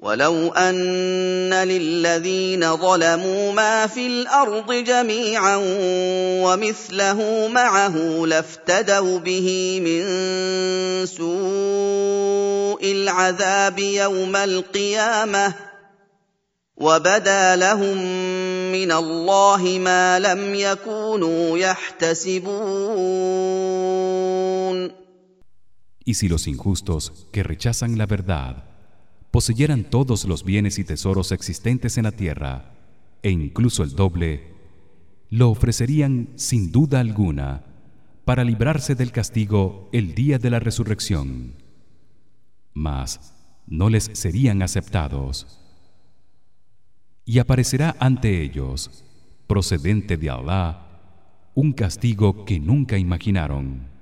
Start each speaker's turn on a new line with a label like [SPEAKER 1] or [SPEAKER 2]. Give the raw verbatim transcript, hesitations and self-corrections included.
[SPEAKER 1] ولو أن للذين ظلموا ما في الأرض جميعا ومثله معه لافتدوا به من سوء العذاب يوم القيامة وبدا لهم من الله ما لم يكونوا يحتسبون.
[SPEAKER 2] Y si los injustos que rechazan la verdad poseyeran todos los bienes y tesoros existentes en la tierra e incluso el doble, lo ofrecerían sin duda alguna para librarse del castigo el día de la resurrección, mas no les serían aceptados. Y aparecerá ante ellos, procedente de Allah, un castigo que nunca imaginaron.